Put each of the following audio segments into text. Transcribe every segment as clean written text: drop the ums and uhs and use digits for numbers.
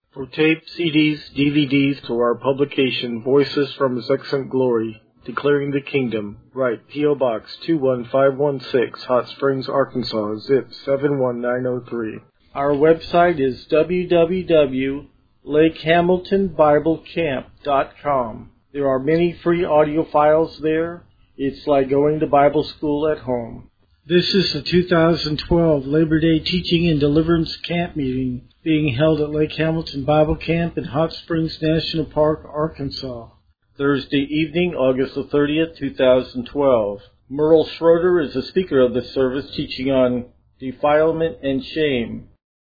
For tape, CDs, DVDs, to our publication, Voices from His Excellent Glory, Declaring the Kingdom, write P.O. Box 21516, Hot Springs, Arkansas, zip 71903. Our website is www.lakehamiltonbiblecamp.com. There are many free audio files there. It's like going to Bible school at home. This is the 2012 Labor Day Teaching and Deliverance Camp Meeting being held at Lake Hamilton Bible Camp in Hot Springs National Park, Arkansas. Thursday evening, August the 30th, 2012. Merle Schroeder is the speaker of the service, teaching on defilement and shame.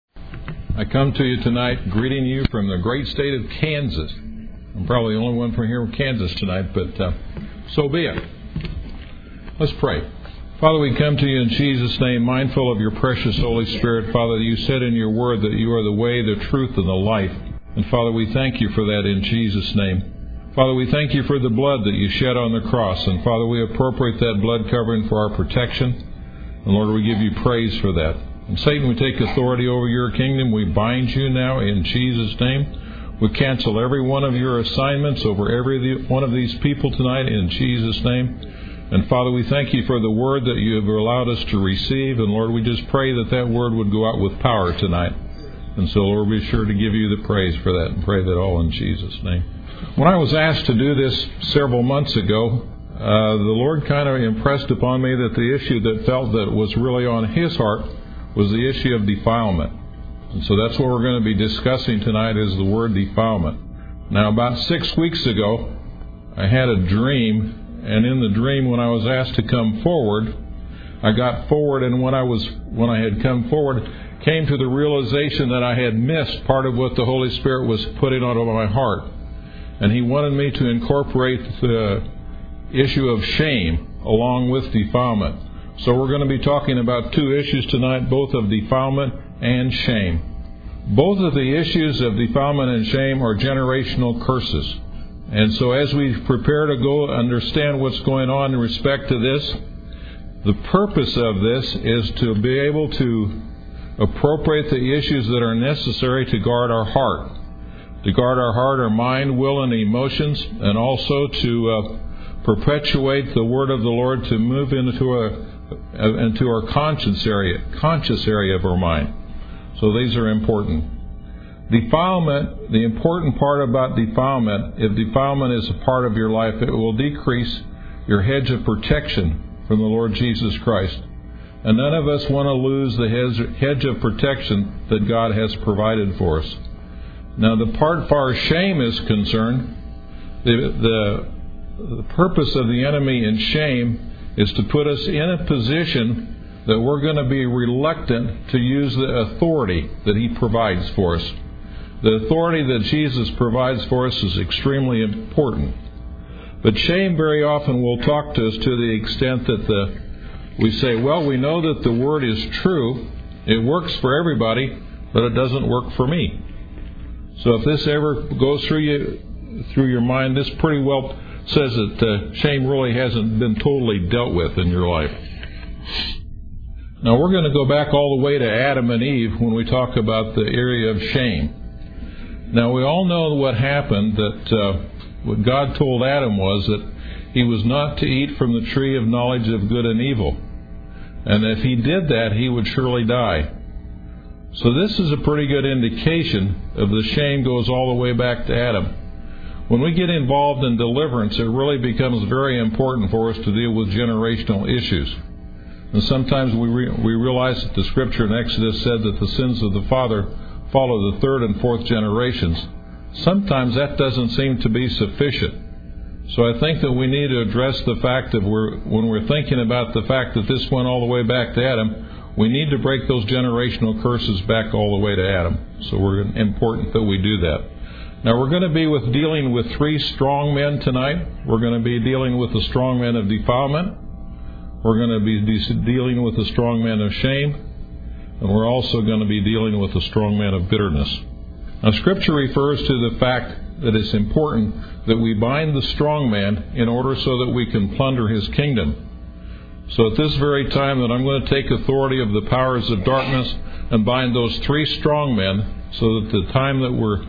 I come to you tonight greeting you from the great state of Kansas. I'm probably the only one from here in Kansas tonight, but so be it. Let's pray. Father, we come to you in Jesus' name, mindful of your precious Holy Spirit. Father, you said in your word that you are the way, the truth, and the life. And Father, we thank you for that in Jesus' name. Father, we thank you for the blood that you shed on the cross. And Father, we appropriate that blood covering for our protection. And Lord, we give you praise for that. And Satan, we take authority over your kingdom. We bind you now in Jesus' name. We cancel every one of your assignments over every one of these people tonight in Jesus' name. And Father, we thank you for the word that you have allowed us to receive. And Lord, we just pray that that word would go out with power tonight. And so, Lord, be sure to give you the praise for that and pray that all in Jesus' name. When I was asked to do this several months ago, the Lord kind of impressed upon me that the issue that felt that was really on His heart was the issue of defilement. And so that's what we're going to be discussing tonight is the word defilement. Now, about 6 weeks ago, I had a dream. And in the dream, when I was asked to come forward, I got forward, and when I had come forward, came to the realization that I had missed part of what the Holy Spirit was putting on my heart. And He wanted me to incorporate the issue of shame along with defilement. So we're going to be talking about two issues tonight, both of defilement and shame. Both of the issues of defilement and shame are generational curses. And so as we prepare to go understand what's going on in respect to this, the purpose of this is to be able to appropriate the issues that are necessary to guard our heart. To guard our heart, our mind, will, and emotions, and also to perpetuate the word of the Lord to move into our conscious area of our mind. So these are important. Defilement, the important part about defilement, if defilement is a part of your life, it will decrease your hedge of protection from the Lord Jesus Christ. And none of us want to lose the hedge of protection that God has provided for us. Now, the part far as shame is concerned, the purpose of the enemy in shame is to put us in a position that we're going to be reluctant to use the authority that He provides for us. The authority that Jesus provides for us is extremely important. But shame very often will talk to us to the extent that we say, well, we know that the Word is true. It works for everybody, but it doesn't work for me. So if this ever goes through your mind, this pretty well says that shame really hasn't been totally dealt with in your life. Now we're going to go back all the way to Adam and Eve when we talk about the area of shame. Now, we all know what happened, that what God told Adam was that he was not to eat from the tree of knowledge of good and evil. And if he did that, he would surely die. So this is a pretty good indication of the shame goes all the way back to Adam. When we get involved in deliverance, it really becomes very important for us to deal with generational issues. And sometimes we realize that the Scripture in Exodus said that the sins of the father follow the third and fourth generations. Sometimes that doesn't seem to be sufficient. So I think that we need to address the fact that when we're thinking about the fact that this went all the way back to Adam, we need to break those generational curses back all the way to Adam. So it's important that we do that. Now we're going to be dealing with three strong men tonight. We're going to be dealing with the strong men of defilement. We're going to be dealing with the strong men of shame. And we're also going to be dealing with the strong man of bitterness. Now, Scripture refers to the fact that it's important that we bind the strong man in order so that we can plunder his kingdom. So at this very time that I'm going to take authority of the powers of darkness and bind those three strong men, so that the time that we're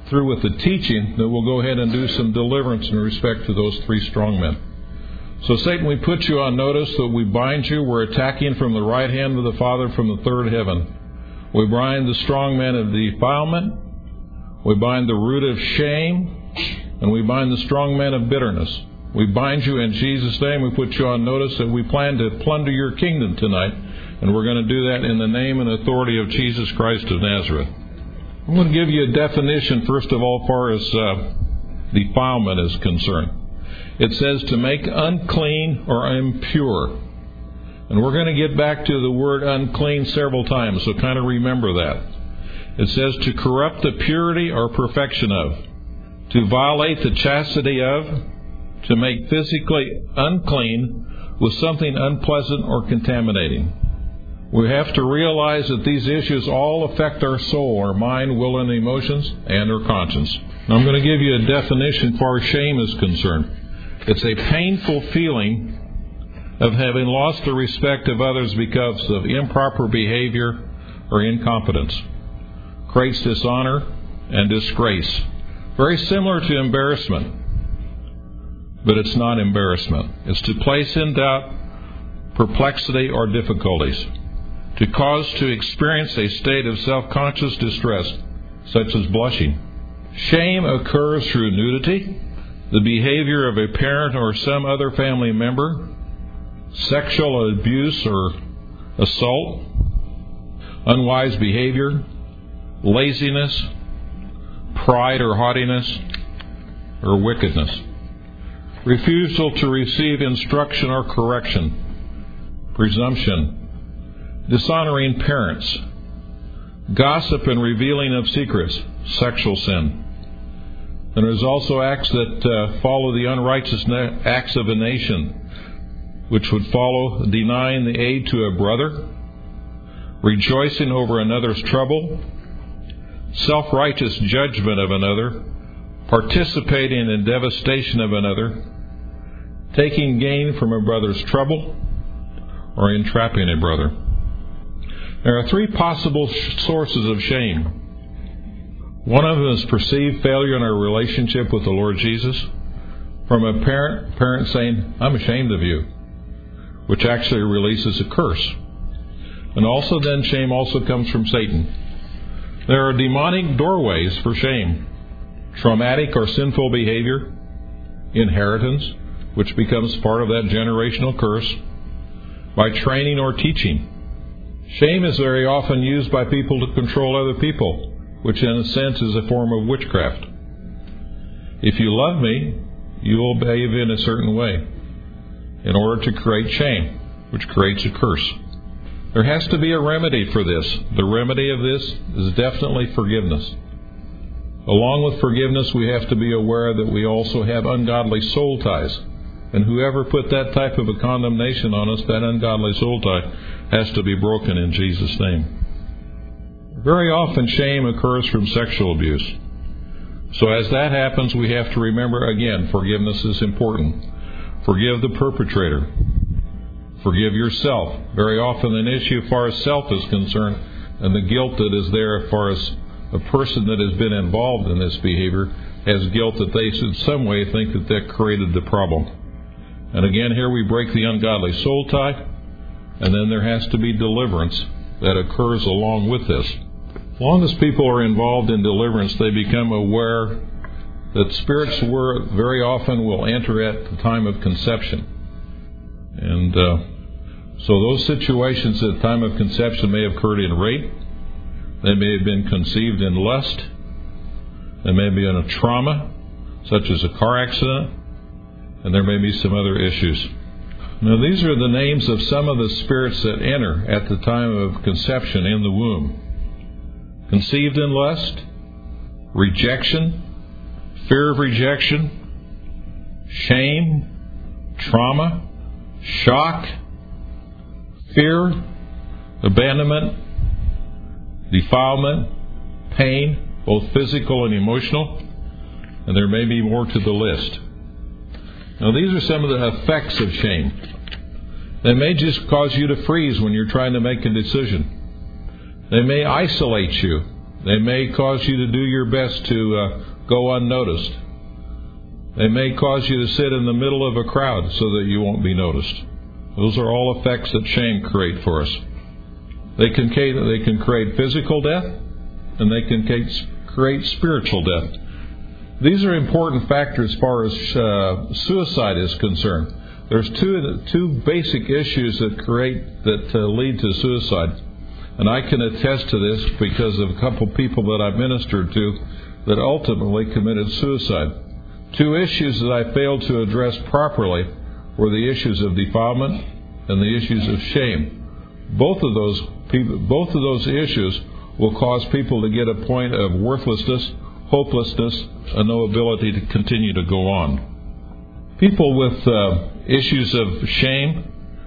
through with the teaching, then we'll go ahead and do some deliverance in respect to those 3 strong men. So Satan, we put you on notice that we bind you. We're attacking from the right hand of the Father from the third heaven. We bind the strong man of defilement. We bind the root of shame. And we bind the strong man of bitterness. We bind you in Jesus' name. We put you on notice that we plan to plunder your kingdom tonight. And we're going to do that in the name and authority of Jesus Christ of Nazareth. I'm going to give you a definition, first of all, as far as defilement is concerned. It says to make unclean or impure. And we're going to get back to the word unclean several times, so kind of remember that. It says to corrupt the purity or perfection of, to violate the chastity of, to make physically unclean with something unpleasant or contaminating. We have to realize that these issues all affect our soul, our mind, will, and emotions, and our conscience. Now, I'm going to give you a definition as far as shame is concerned. It's a painful feeling of having lost the respect of others because of improper behavior or incompetence. Creates dishonor and disgrace. Very similar to embarrassment, but it's not embarrassment. It's to place in doubt, perplexity, or difficulties. To cause to experience a state of self-conscious distress, such as blushing. Shame occurs through nudity, the behavior of a parent or some other family member, sexual abuse or assault, unwise behavior, laziness, pride or haughtiness, or wickedness. Refusal to receive instruction or correction, presumption, dishonoring parents, gossip and revealing of secrets, sexual sin. And there's also acts that follow the unrighteous acts of a nation, which would follow denying the aid to a brother, rejoicing over another's trouble, self-righteous judgment of another, participating in devastation of another, taking gain from a brother's trouble, or entrapping a brother. There are 3 possible sources of shame. One of them is perceived failure in our relationship with the Lord Jesus, from a parent saying, "I'm ashamed of you," which actually releases a curse. And also then shame also comes from Satan. There are demonic doorways for shame. Traumatic or sinful behavior, inheritance, which becomes part of that generational curse, by training or teaching. Shame is very often used by people to control other people, which in a sense is a form of witchcraft. If you love me, you will behave in a certain way in order to create shame, which creates a curse. There has to be a remedy for this. The remedy of this is definitely forgiveness. Along with forgiveness, we have to be aware that we also have ungodly soul ties. And whoever put that type of a condemnation on us, that ungodly soul tie, has to be broken in Jesus' name. Very often shame occurs from sexual abuse. So as that happens, we have to remember again, forgiveness is important. Forgive the perpetrator. Forgive yourself. Very often an issue as far as self is concerned, and the guilt that is there as far as a person that has been involved in this behavior has guilt that they in some way think that created the problem. And again, here we break the ungodly soul tie, and then there has to be deliverance that occurs along with this. As long as people are involved in deliverance, they become aware that spirits very often will enter at the time of conception. And so those situations at the time of conception may have occurred in rape. They may have been conceived in lust. They may be in a trauma, such as a car accident. And there may be some other issues. Now, these are the names of some of the spirits that enter at the time of conception in the womb. Conceived in lust, rejection, fear of rejection, shame, trauma, shock, fear, abandonment, defilement, pain, both physical and emotional, and there may be more to the list. Now, these are some of the effects of shame. They may just cause you to freeze when you're trying to make a decision. They may isolate you They may cause you to do your best to go unnoticed. They may cause you to sit in the middle of a crowd so that you won't be noticed. Those are all effects that shame create for us. They can create physical death, and they can create spiritual death. These are important factors as far as suicide is concerned. There's two basic issues that lead to suicide. And I can attest to this because of a couple people that I've ministered to that ultimately committed suicide. Two issues that I failed to address properly were the issues of defilement and the issues of shame. Both of those issues will cause people to get a point of worthlessness, hopelessness, and no ability to continue to go on. People with issues of shame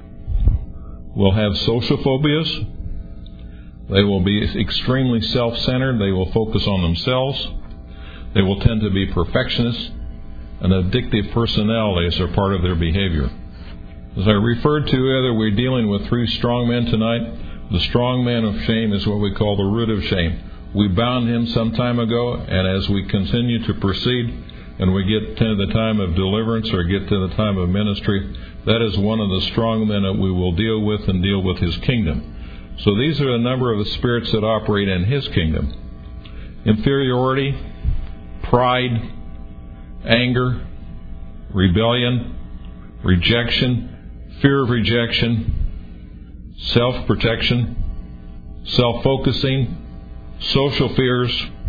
will have social phobias. They will be extremely self-centered. They will focus on themselves. They will tend to be perfectionists, and addictive personalities are part of their behavior. As I referred to earlier, we're dealing with three strong men tonight. The strong man of shame is what we call the root of shame. We bound him some time ago, and as we continue to proceed and we get to the time of deliverance or get to the time of ministry, that is one of the strong men that we will deal with and deal with his kingdom. So these are a number of the spirits that operate in his kingdom. Inferiority, pride, anger, rebellion, rejection, fear of rejection, self-protection, self-focusing, social fears,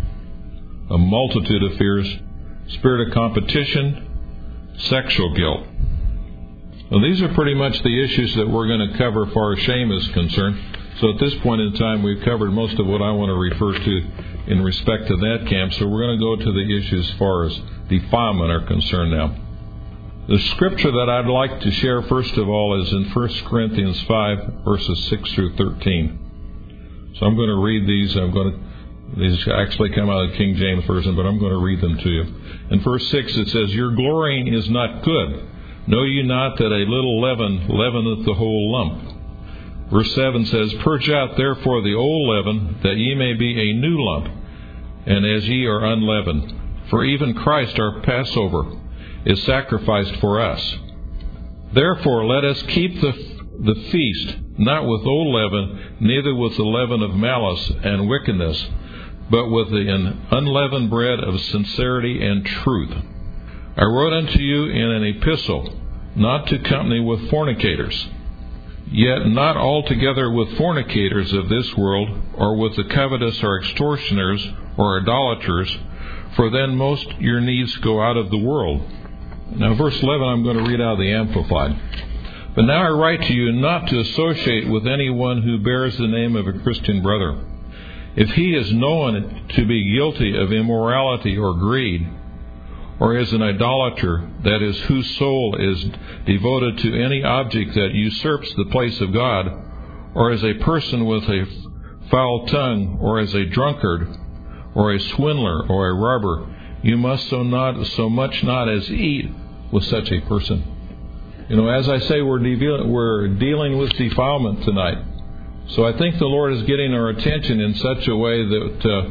a multitude of fears, spirit of competition, sexual guilt. Well, these are pretty much the issues that we're going to cover as far as shame is concerned. So at this point in time, we've covered most of what I want to refer to in respect to that camp. So we're going to go to the issues as far as defilement are concerned now. The scripture that I'd like to share first of all is in 1 Corinthians 5, verses 6 through 13. So I'm going to read these. These actually come out of the King James Version, but I'm going to read them to you. In verse 6 it says, "Your glorying is not good. Know ye not that a little leaven leaveneth the whole lump?" Verse 7 says, "Purge out therefore the old leaven, that ye may be a new lump, and as ye are unleavened. For even Christ our Passover is sacrificed for us. Therefore let us keep the feast, not with old leaven, neither with the leaven of malice and wickedness, but with the unleavened bread of sincerity and truth. I wrote unto you in an epistle, not to company with fornicators, yet not altogether with fornicators of this world, or with the covetous or extortioners or idolaters, for then most your needs go out of the world." Now verse 11 I'm going to read out of the Amplified. "But now I write to you not to associate with anyone who bears the name of a Christian brother. If he is known to be guilty of immorality or greed, or is an idolater, that is, whose soul is devoted to any object that usurps the place of God, or as a person with a foul tongue, or as a drunkard, or a swindler, or a robber, you must so much not as eat with such a person." As I say, we're dealing with defilement tonight. So I think the Lord is getting our attention in such a way that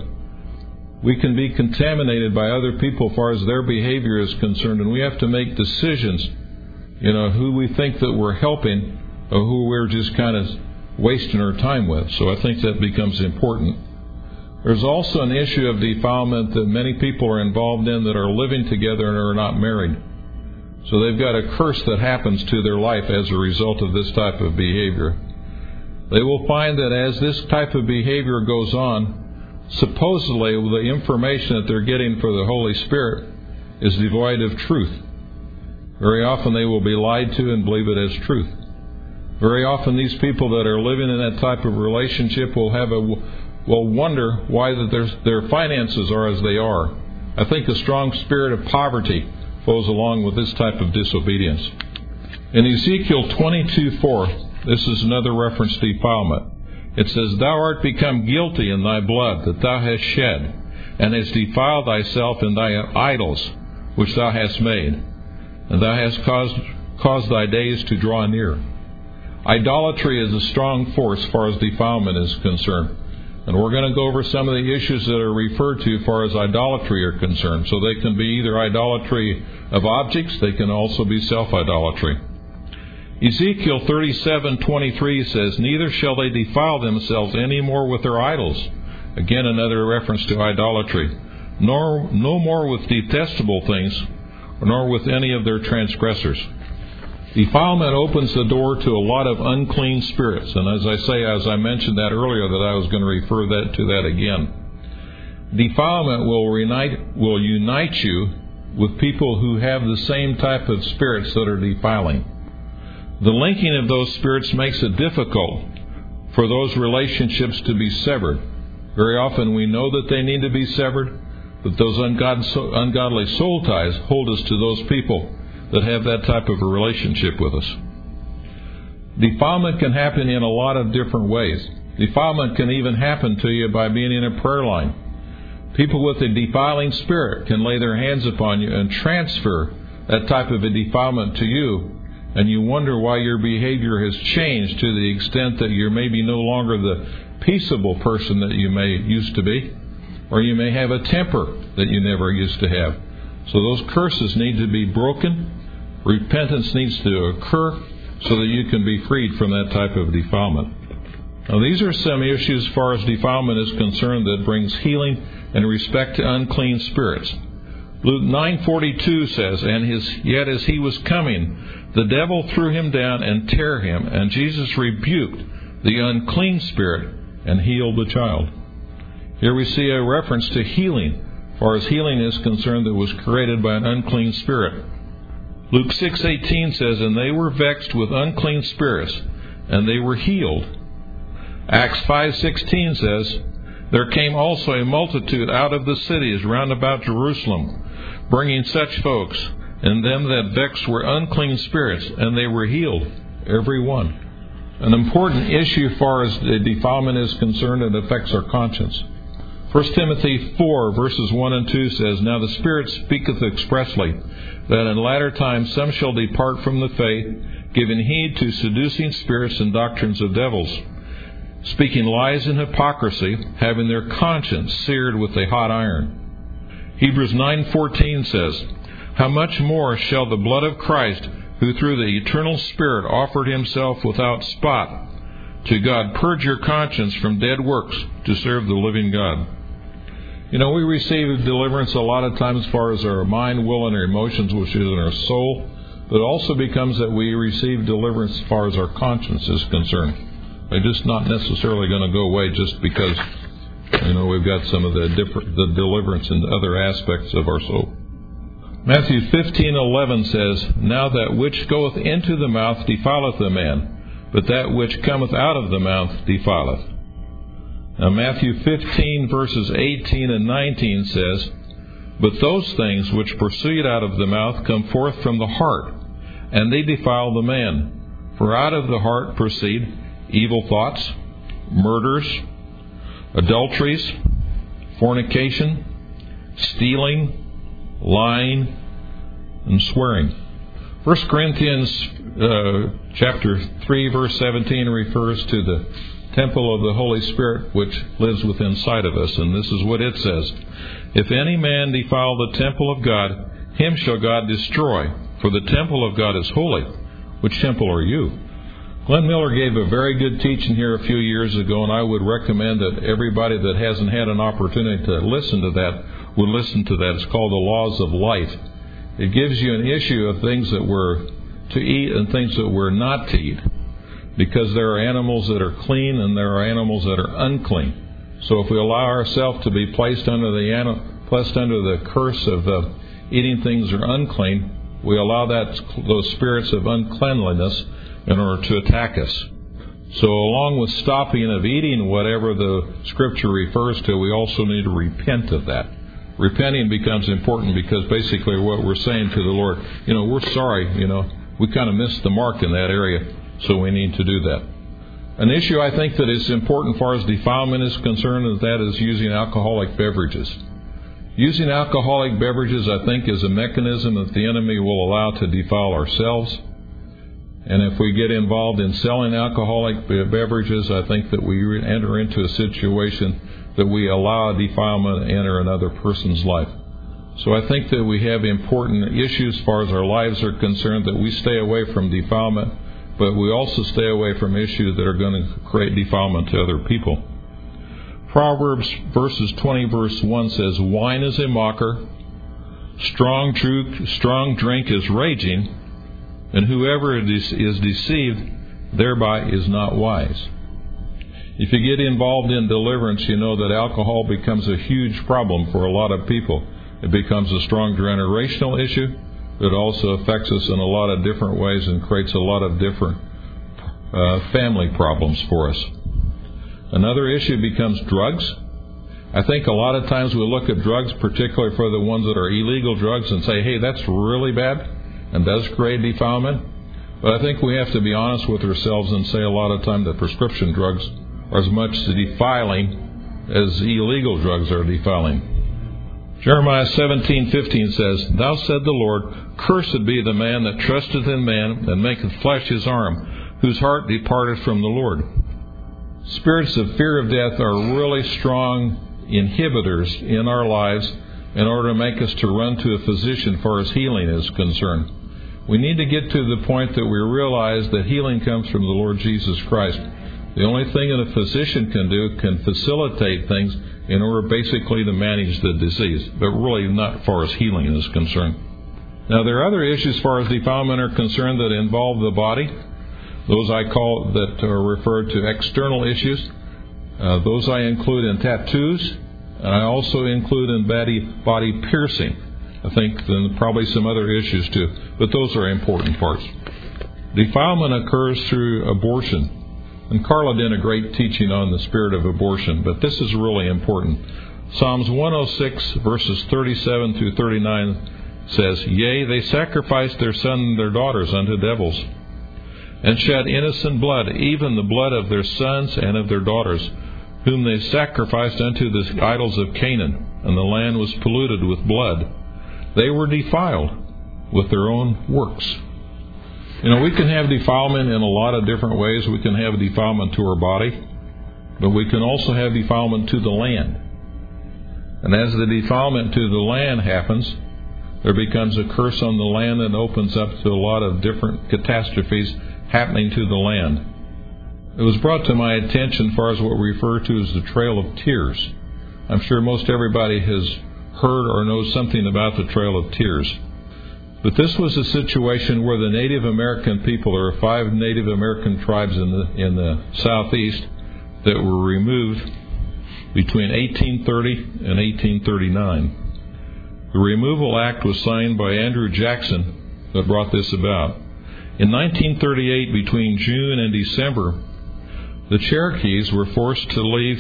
we can be contaminated by other people as far as their behavior is concerned, and we have to make decisions, who we think that we're helping or who we're just kind of wasting our time with. So I think that becomes important. There's also an issue of defilement that many people are involved in that are living together and are not married. So they've got a curse that happens to their life as a result of this type of behavior. They will find that as this type of behavior goes on, supposedly the information that they're getting for the Holy Spirit is devoid of truth. Very often they will be lied to and believe it as truth. Very often these people that are living in that type of relationship will wonder why their finances are as they are. I think a strong spirit of poverty goes along with this type of disobedience. In Ezekiel 22:4, this is another reference to defilement. It says, "Thou art become guilty in thy blood that thou hast shed, and hast defiled thyself in thy idols which thou hast made, and thou hast caused thy days to draw near." Idolatry is a strong force as far as defilement is concerned. And we're going to go over some of the issues that are referred to as far as idolatry are concerned. So they can be either idolatry of objects, they can also be self-idolatry. Ezekiel 37:23 says, "Neither shall they defile themselves any more with their idols." Again, another reference to idolatry. "No more with detestable things, nor with any of their transgressors." Defilement opens the door to a lot of unclean spirits. And as I mentioned that earlier, that I was going to refer to that again. Defilement will unite you with people who have the same type of spirits that are defiling. The linking of those spirits makes it difficult for those relationships to be severed. Very often we know that they need to be severed, but those ungodly soul ties hold us to those people that have that type of a relationship with us. Defilement can happen in a lot of different ways. Defilement can even happen to you by being in a prayer line. People with a defiling spirit can lay their hands upon you and transfer that type of a defilement to you, and you wonder why your behavior has changed to the extent that you're maybe no longer the peaceable person that you may used to be, or you may have a temper that you never used to have. So those curses need to be broken. Repentance needs to occur so that you can be freed from that type of defilement. Now, these are some issues as far as defilement is concerned that brings healing in respect to unclean spirits. Luke 9:42 says, "And yet as he was coming, the devil threw him down and tear him, and Jesus rebuked the unclean spirit and healed the child." Here we see a reference to healing, as far as healing is concerned, that was created by an unclean spirit. Luke 6:18 says, "And they were vexed with unclean spirits, and they were healed." Acts 5:16 says, "There came also a multitude out of the cities round about Jerusalem, bringing such folks, and them that vexed were unclean spirits, and they were healed, every one." An important issue as far as the defilement is concerned, it affects our conscience. 1 Timothy 4, verses 1 and 2 says, "Now the Spirit speaketh expressly, that in latter times some shall depart from the faith, giving heed to seducing spirits and doctrines of devils, speaking lies and hypocrisy, having their conscience seared with a hot iron." Hebrews 9:14 says, "How much more shall the blood of Christ, who through the eternal Spirit offered himself without spot to God, purge your conscience from dead works to serve the living God." You know, we receive deliverance a lot of times as far as our mind, will, and our emotions, which is in our soul. But it also becomes that we receive deliverance as far as our conscience is concerned. They're just not necessarily going to go away just because, we've got some of the deliverance in other aspects of our soul. Matthew 15:11 says, "Now that which goeth into the mouth defileth a man, but that which cometh out of the mouth defileth." Now Matthew 15 verses 18 and 19 says, "But those things which proceed out of the mouth come forth from the heart, and they defile the man. For out of the heart proceed evil thoughts, murders, adulteries, fornication, stealing, lying, and swearing." 1 Corinthians chapter 3 verse 17 refers to the temple of the Holy Spirit which lives within inside of us, and this is what it says: "If any man defile the temple of God, him shall God destroy, for the temple of God is holy. Which temple are you?" Glenn Miller gave a very good teaching here a few years ago, and I would recommend that everybody that hasn't had an opportunity to listen to that would listen to that. It's called The Laws of Life. It gives you an issue of things that we're to eat and things that we're not to eat, because there are animals that are clean and there are animals that are unclean. So if we allow ourselves to be placed under the curse of eating things that are unclean, we allow those spirits of uncleanliness in order to attack us. So along with stopping of eating whatever the Scripture refers to, we also need to repent of that. Repenting becomes important because basically what we're saying to the Lord, we're sorry, we kind of missed the mark in that area, so we need to do that. An issue I think that is important as far as defilement is concerned is using alcoholic beverages. Using alcoholic beverages, I think, is a mechanism that the enemy will allow to defile ourselves. And if we get involved in selling alcoholic beverages, I think that we enter into a situation that we allow defilement to enter another person's life. So I think that we have important issues as far as our lives are concerned, that we stay away from defilement, but we also stay away from issues that are going to create defilement to other people. Proverbs verses 20 verse 1 says, "Wine is a mocker, strong drink is raging, and whoever is deceived thereby is not wise." If you get involved in deliverance, you know that alcohol becomes a huge problem for a lot of people. It becomes a strong generational issue. It also affects us in a lot of different ways and creates a lot of different family problems for us. Another issue becomes drugs. I think a lot of times we look at drugs, particularly for the ones that are illegal drugs, and say, hey, that's really bad and does create defilement. But I think we have to be honest with ourselves and say a lot of time that prescription drugs are as much defiling as illegal drugs are defiling. Jeremiah 17:15 says, "Thou said the Lord, Cursed be the man that trusteth in man, and maketh flesh his arm, whose heart departeth from the Lord." Spirits of fear of death are really strong inhibitors in our lives in order to make us to run to a physician as far as healing is concerned. We need to get to the point that we realize that healing comes from the Lord Jesus Christ. The only thing that a physician can do can facilitate things in order basically to manage the disease, but really not as far as healing is concerned. Now, there are other issues as far as defilement are concerned that involve the body. Those I call that are referred to external issues. Those I include in tattoos, and I also include in body piercing. I think then probably some other issues too, but those are important parts. Defilement occurs through abortion. And Carla did a great teaching on the spirit of abortion, but this is really important. Psalms 106 verses 37 through 39 says, "Yea, they sacrificed their sons and their daughters unto devils, and shed innocent blood, even the blood of their sons and of their daughters, whom they sacrificed unto the idols of Canaan, and the land was polluted with blood. They were defiled with their own works." You know, we can have defilement in a lot of different ways. We can have defilement to our body, but we can also have defilement to the land. And as the defilement to the land happens, there becomes a curse on the land that opens up to a lot of different catastrophes happening to the land. It was brought to my attention as far as what we refer to as the Trail of Tears. I'm sure most everybody has heard or knows something about the Trail of Tears. But this was a situation where the Native American people, there are 5 Native American tribes in the southeast that were removed between 1830 and 1839. The Removal Act was signed by Andrew Jackson that brought this about. In 1938, between June and December, the Cherokees were forced to leave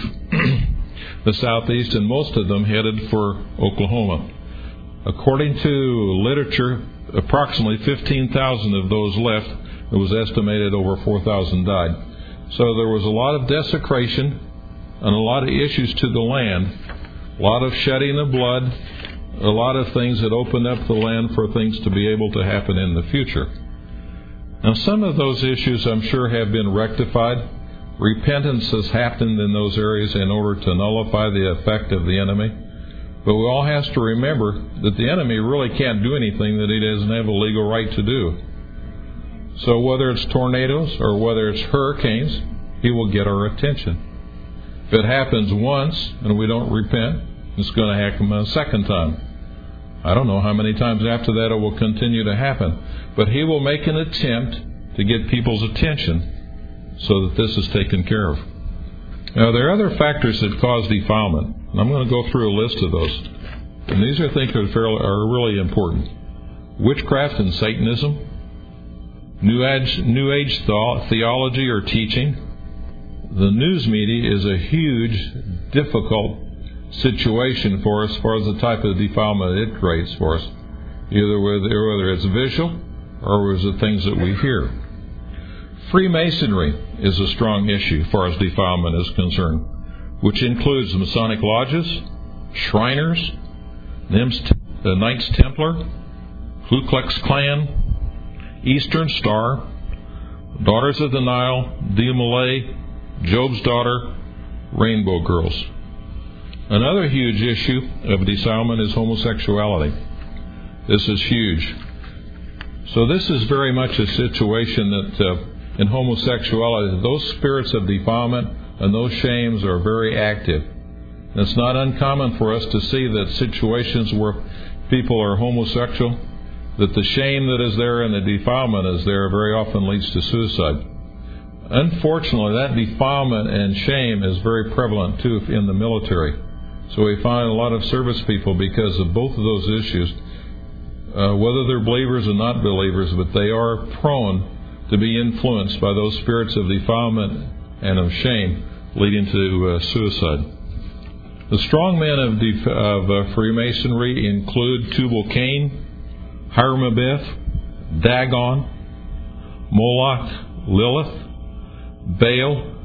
the southeast, and most of them headed for Oklahoma. According to literature, approximately 15,000 of those left. It was estimated over 4,000 died. So there was a lot of desecration and a lot of issues to the land, a lot of shedding of blood, a lot of things that opened up the land for things to be able to happen in the future. Now, some of those issues, I'm sure, have been rectified. Repentance has happened in those areas in order to nullify the effect of the enemy. But we all have to remember that the enemy really can't do anything that he doesn't have a legal right to do. So whether it's tornadoes or whether it's hurricanes, he will get our attention. If it happens once and we don't repent, it's going to happen a second time. I don't know how many times after that it will continue to happen. But he will make an attempt to get people's attention so that this is taken care of. Now, there are other factors that cause defilement, and I'm going to go through a list of those. And these are things that are really important. Witchcraft and Satanism, New Age theology or teaching. The news media is a huge, difficult situation for us as far as the type of defilement it creates for us, either whether it's visual or whether it's the things that we hear. Freemasonry is a strong issue as far as defilement is concerned, which includes Masonic lodges, Shriners, the Knights Templar, Ku Klux Klan, Eastern Star, Daughters of the Nile, Dia Malay, Job's daughter, Rainbow Girls. Another huge issue of defilement is homosexuality. This is huge. So this is very much a situation that in homosexuality, those spirits of defilement and those shames are very active. And it's not uncommon for us to see that situations where people are homosexual, that the shame that is there and the defilement is there very often leads to suicide. Unfortunately, that defilement and shame is very prevalent too in the military. So we find a lot of service people, because of both of those issues, whether they're believers or not believers, but they are prone to be influenced by those spirits of defilement and of shame, leading to suicide. The strong men of Freemasonry include Tubal-Cain, Hiram-Abiff, Dagon, Moloch, Lilith, Baal,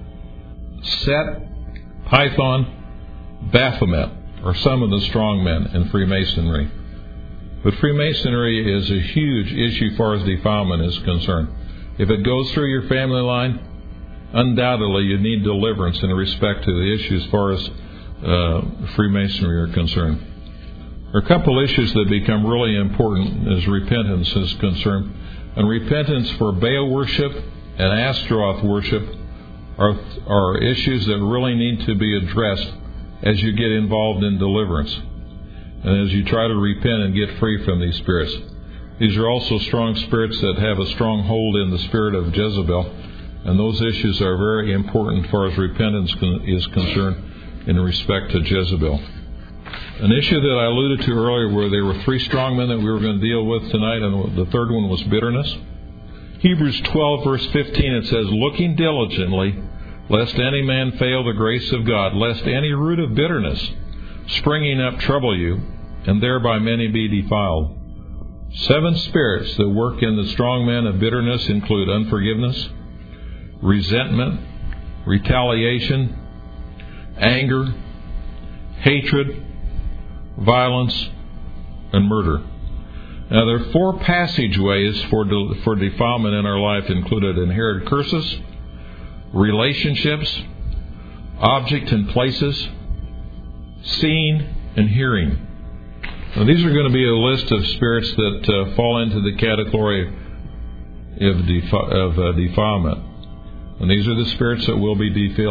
Set, Python, Baphomet are some of the strong men in Freemasonry. But Freemasonry is a huge issue as far as defilement is concerned. If it goes through your family line, undoubtedly you need deliverance in respect to the issue as far as Freemasonry are concerned. There are a couple issues that become really important as repentance is concerned. And repentance for Baal worship and Astaroth worship are issues that really need to be addressed as you get involved in deliverance and as you try to repent and get free from these spirits. These are also strong spirits that have a strong hold in the spirit of Jezebel, and those issues are very important as far as repentance is concerned in respect to Jezebel. An issue that I alluded to earlier, where there were three strong men that we were going to deal with tonight, and the third one was bitterness. Hebrews 12, verse 15, it says, "Looking diligently, lest any man fail the grace of God, lest any root of bitterness springing up trouble you, and thereby many be defiled." 7 spirits that work in the strong man of bitterness include unforgiveness, resentment, retaliation, anger, hatred, violence, and murder. Now, there are 4 passageways for defilement in our life, included inherited curses, relationships, object and places, seeing, and hearing. Now, these are going to be a list of spirits that fall into the category of defilement. And these are the spirits that we'll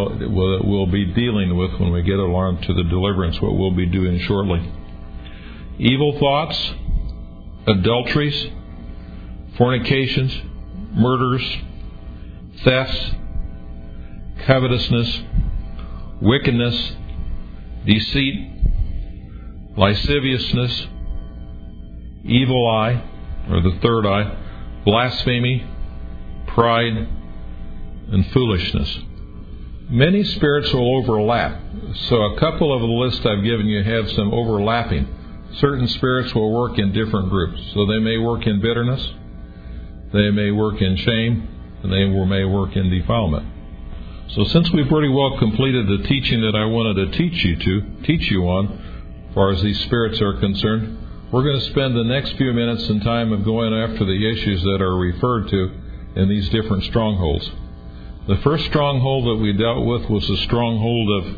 be dealing with when we get along to the deliverance, what we'll be doing shortly. Evil thoughts, adulteries, fornications, murders, thefts, covetousness, wickedness, deceit, lasciviousness, evil eye, or the third eye, blasphemy, pride, and foolishness. Many spirits will overlap. So a couple of the lists I've given you have some overlapping. Certain spirits will work in different groups. So they may work in bitterness, they may work in shame, and they may work in defilement. So since we've pretty well completed the teaching that I wanted to teach you on, as far as these spirits are concerned, we're going to spend the next few minutes in time of going after the issues that are referred to in these different strongholds. The first stronghold that we dealt with was the stronghold of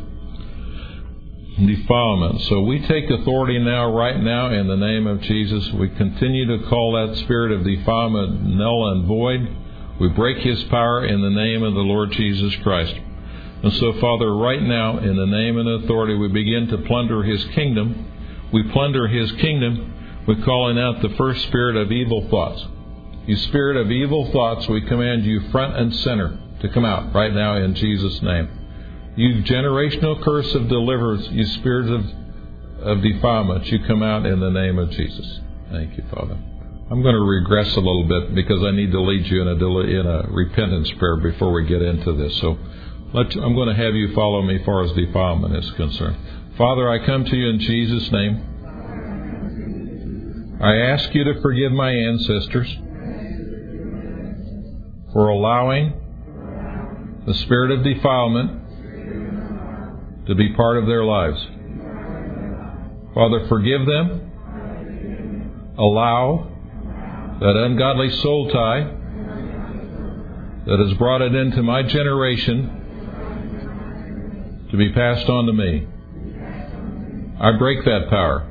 defilement. So we take authority right now, in the name of Jesus. We continue to call that spirit of defilement null and void. We break his power in the name of the Lord Jesus Christ. And so, Father, right now, in the name and authority, we begin to plunder his kingdom. We plunder his kingdom. We're calling out the first spirit of evil thoughts. You spirit of evil thoughts, we command you front and center to come out right now in Jesus' name. You generational curse of deliverance, you spirits of defilement, you come out in the name of Jesus. Thank you, Father. I'm going to regress a little bit because I need to lead you in a repentance prayer before we get into this. So I'm going to have you follow me as far as defilement is concerned. Father, I come to you in Jesus' name. I ask you to forgive my ancestors for allowing the spirit of defilement to be part of their lives. Father, forgive them. Allow that ungodly soul tie that has brought it into my generation to be passed on to me. I break that power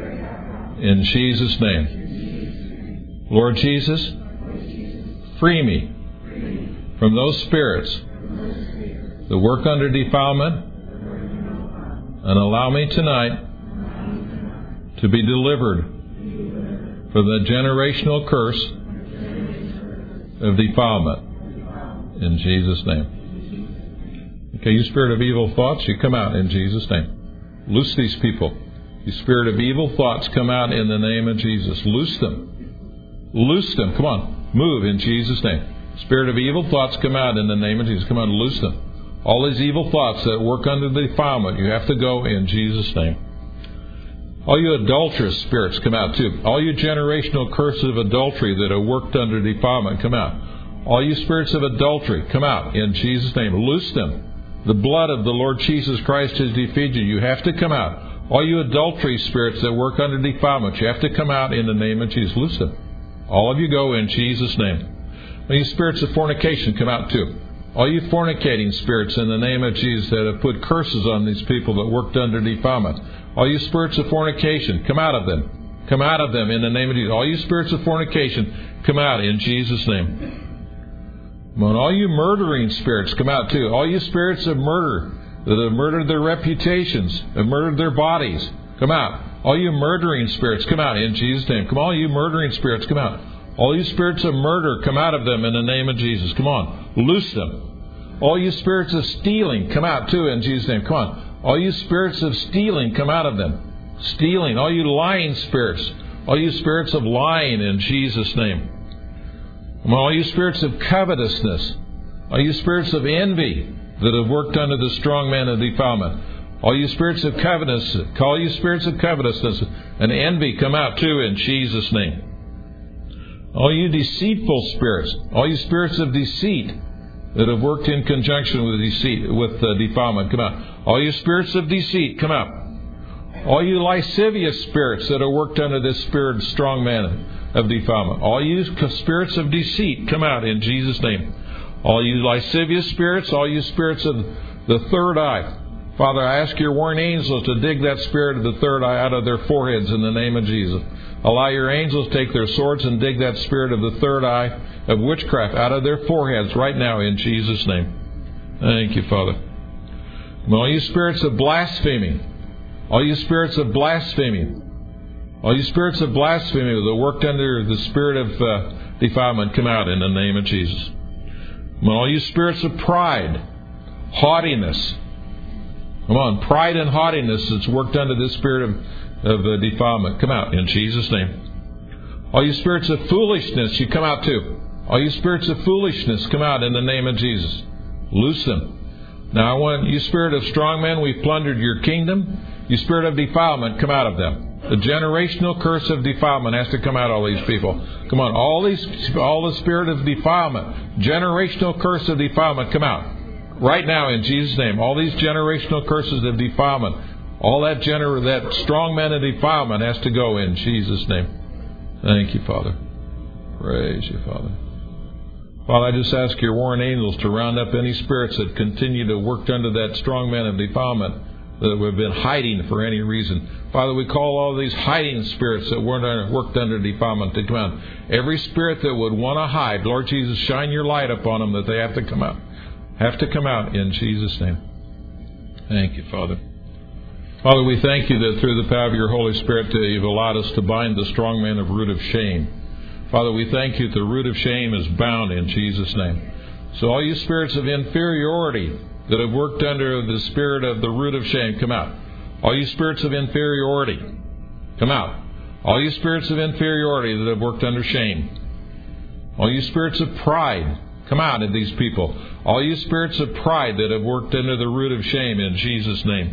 in Jesus' name. Lord Jesus, free me from those spirits that work under defilement, and allow me tonight to be delivered from the generational curse of defilement in Jesus' name. Okay, you spirit of evil thoughts, you come out in Jesus' name. Loose these people. You spirit of evil thoughts, come out in the name of Jesus. Loose them. Loose them. Come on. Move in Jesus' name. Spirit of evil thoughts, come out in the name of Jesus. Come on, loose them. All these evil thoughts that work under defilement, you have to go in Jesus' name. All you adulterous spirits, come out too. All you generational curses of adultery that have worked under defilement, come out. All you spirits of adultery, come out in Jesus' name. Loose them. The blood of the Lord Jesus Christ has defeated you. You have to come out. All you adultery spirits that work under defilement, you have to come out in the name of Jesus. Loose them. All of you go in Jesus' name. All you spirits of fornication, come out too. All you fornicating spirits in the name of Jesus that have put curses on these people that worked under defilement. All you spirits of fornication, come out of them. Come out of them in the name of Jesus. All you spirits of fornication, come out in Jesus' name. And all you murdering spirits, come out too. All you spirits of murder that have murdered their reputations, have murdered their bodies, come out. All you murdering spirits, come out in Jesus' name. Come on, all you murdering spirits, come out. All you spirits of murder, come out of them in the name of Jesus. Come on, loose them. All you spirits of stealing, come out too in Jesus' name. Come on. All you spirits of stealing, come out of them. Stealing. All you lying spirits. All you spirits of lying in Jesus' name. Come on, all you spirits of covetousness. All you spirits of envy that have worked under the strong man of defilement. All you spirits of covetousness. All you spirits of covetousness and envy, come out too in Jesus' name. All you deceitful spirits. All you spirits of deceit that have worked in conjunction with deceit, with defilement, come out. All you spirits of deceit, come out. All you lascivious spirits that have worked under this spirit strong man of defilement. All you spirits of deceit, come out in Jesus' name. All you lascivious spirits, all you spirits of the third eye. Father, I ask your warring angels to dig that spirit of the third eye out of their foreheads in the name of Jesus. Allow your angels to take their swords and dig that spirit of the third eye of witchcraft out of their foreheads right now in Jesus' name. Thank you, Father. All you spirits of blasphemy, all you spirits of blasphemy, all you spirits of blasphemy that worked under the spirit of defilement, come out in the name of Jesus. All you spirits of pride, haughtiness, come on, pride and haughtiness that's worked under this spirit of defilement, come out in Jesus' name. All you spirits of foolishness, you come out too. All you spirits of foolishness, come out in the name of Jesus. Loose them. Now I want you, spirit of strong men, we've plundered your kingdom. You spirit of defilement, come out of them. The generational curse of defilement has to come out of all these people. Come on, all the spirit of defilement, generational curse of defilement, come out. Right now in Jesus' name, all these generational curses of defilement, all that strong man of defilement has to go in Jesus' name. Thank you, Father. Praise you, Father. Father, I just ask your warring angels to round up any spirits that continue to work under that strong man of defilement that have been hiding for any reason. Father, we call all these hiding spirits that worked under defilement to come out. Every spirit that would want to hide, Lord Jesus, shine your light upon them that they have to come out. Have to come out in Jesus' name. Thank you, Father. Father, we thank you that through the power of your Holy Spirit you've allowed us to bind the strong man of root of shame. Father, we thank you that the root of shame is bound in Jesus' name. So all you spirits of inferiority that have worked under the spirit of the root of shame, come out. All you spirits of inferiority, come out. All you spirits of inferiority that have worked under shame. All you spirits of pride, come out of these people. All you spirits of pride that have worked under the root of shame in Jesus' name.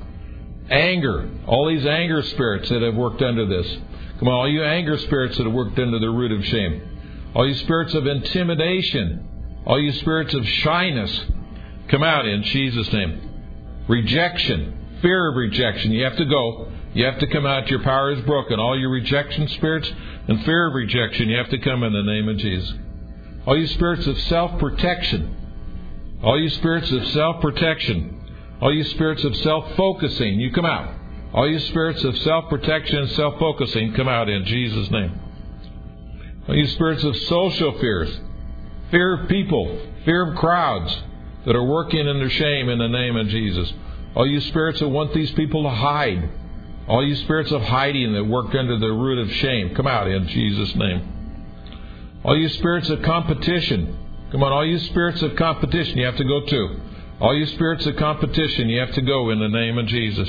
Anger, all these anger spirits that have worked under this. Come on, all you anger spirits that have worked under the root of shame. All you spirits of intimidation. All you spirits of shyness, come out in Jesus' name. Rejection, fear of rejection. You have to go. You have to come out. Your power is broken. All your rejection spirits and fear of rejection, you have to come in the name of Jesus. All you spirits of self-protection. All you spirits of self-protection. All you spirits of self-focusing, you come out. All you spirits of self-protection and self-focusing, come out in Jesus' name. All you spirits of social fears, fear of people, fear of crowds that are working in their shame in the name of Jesus. All you spirits that want these people to hide. All you spirits of hiding that work under the root of shame, come out in Jesus' name. All you spirits of competition, come on, all you spirits of competition, you have to go too. All you spirits of competition, you have to go in the name of Jesus.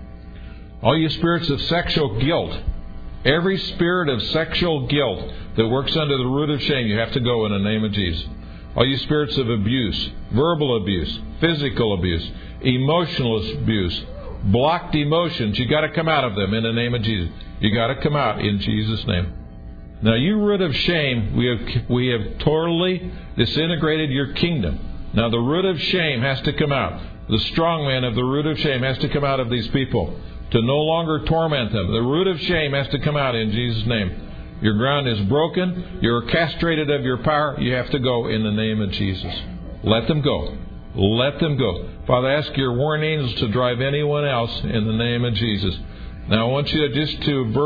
All you spirits of sexual guilt, every spirit of sexual guilt that works under the root of shame, you have to go in the name of Jesus. All you spirits of abuse, verbal abuse, physical abuse, emotional abuse, blocked emotions, you got to come out of them in the name of Jesus. You got to come out in Jesus' name. Now, you root of shame, we have totally disintegrated your kingdom. Now, the root of shame has to come out. The strong man of the root of shame has to come out of these people to no longer torment them. The root of shame has to come out in Jesus' name. Your ground is broken. You're castrated of your power. You have to go in the name of Jesus. Let them go. Let them go. Father, ask your warring angels to drive anyone else in the name of Jesus. Now, I want you just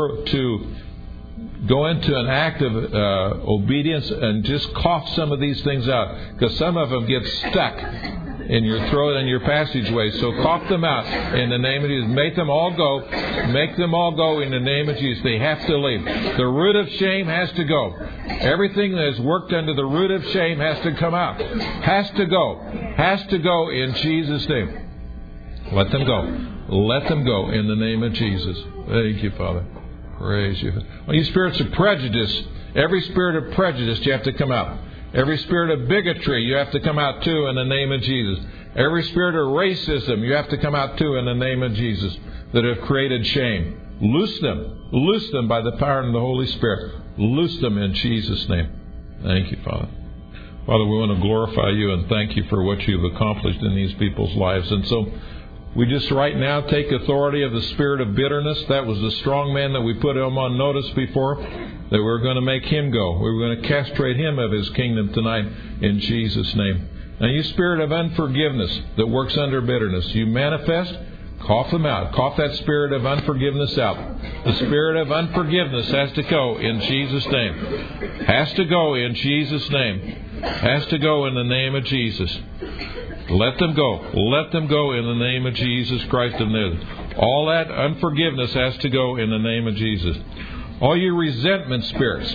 to go into an act of obedience and just cough some of these things out, because some of them get stuck in your throat and your passageway. So cough them out in the name of Jesus. Make them all go. Make them all go in the name of Jesus. They have to leave. The root of shame has to go. Everything that has worked under the root of shame has to come out. Has to go. Has to go in Jesus' name. Let them go. Let them go in the name of Jesus. Thank you, Father. Praise you. Well, you spirits of prejudice, every spirit of prejudice, you have to come out. Every spirit of bigotry, you have to come out too in the name of Jesus. Every spirit of racism, you have to come out too in the name of Jesus, that have created shame. Loose them. Loose them by the power of the Holy Spirit. Loose them in Jesus' name. Thank you, Father. Father, we want to glorify you and thank you for what you've accomplished in these people's lives. And so we just right now take authority of the spirit of bitterness. That was the strong man that we put him on notice before, that we were going to make him go. We were going to castrate him of his kingdom tonight in Jesus' name. Now, you spirit of unforgiveness that works under bitterness, you manifest, cough them out. Cough that spirit of unforgiveness out. The spirit of unforgiveness has to go in Jesus' name. Has to go in Jesus' name. Has to go in the name of Jesus. Let them go. Let them go in the name of Jesus Christ of Nazareth. All that unforgiveness has to go in the name of Jesus. All you resentment spirits,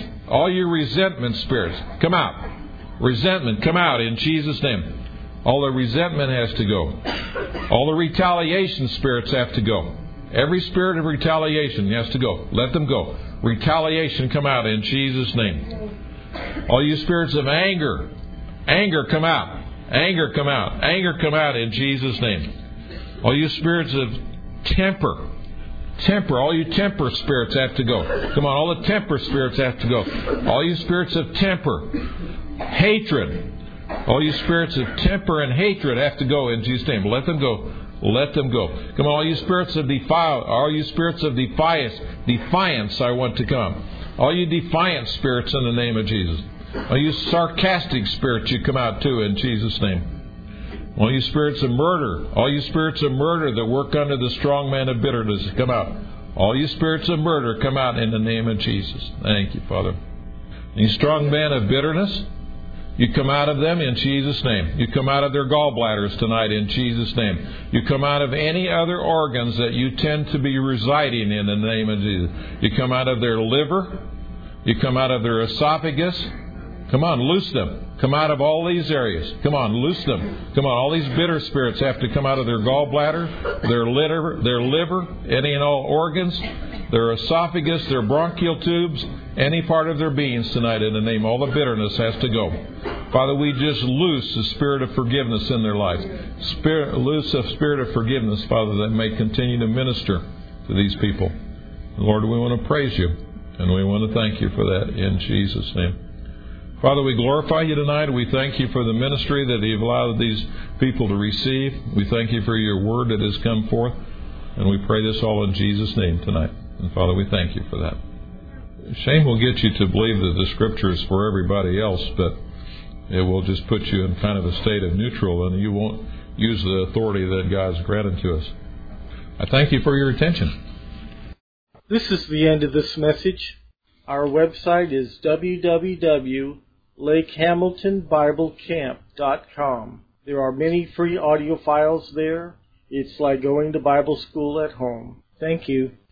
come out. Resentment, come out in Jesus' name. All the resentment has to go. All the retaliation spirits have to go. Every spirit of retaliation has to go. Let them go. Retaliation, come out in Jesus' name. All you spirits of anger, come out. Anger, come out. Anger, come out in Jesus' name. All you spirits of temper, all you temper spirits have to go. Come on, all the temper spirits have to go. All you spirits of temper, hatred, all you spirits of temper and hatred have to go in Jesus' name. Let them go. Let them go. Come on, all you spirits of defiance, I want to come. All you defiant spirits in the name of Jesus. All you sarcastic spirits, you come out too in Jesus' name. All you spirits of murder, that work under the strong man of bitterness, come out. All you spirits of murder, come out in the name of Jesus. Thank you, Father. You strong man of bitterness, you come out of them in Jesus' name. You come out of their gallbladders tonight in Jesus' name. You come out of any other organs that you tend to be residing in the name of Jesus. You come out of their liver. You come out of their esophagus. Come on, loose them. Come out of all these areas. Come on, loose them. Come on, all these bitter spirits have to come out of their gallbladder, their liver, any and all organs, their esophagus, their bronchial tubes, any part of their beings tonight in the name. All the bitterness has to go. Father, we just loose the spirit of forgiveness in their lives. Loose the spirit of forgiveness, Father, that may continue to minister to these people. Lord, we want to praise you, and we want to thank you for that in Jesus' name. Father, we glorify you tonight. We thank you for the ministry that you've allowed these people to receive. We thank you for your word that has come forth. And we pray this all in Jesus' name tonight. And Father, we thank you for that. Shame will get you to believe that the Scripture is for everybody else, but it will just put you in kind of a state of neutral, and you won't use the authority that God's granted to us. I thank you for your attention. This is the end of this message. Our website is www.lakehamiltonbiblecamp.com. There are many free audio files there. It's like going to Bible school at home. Thank you.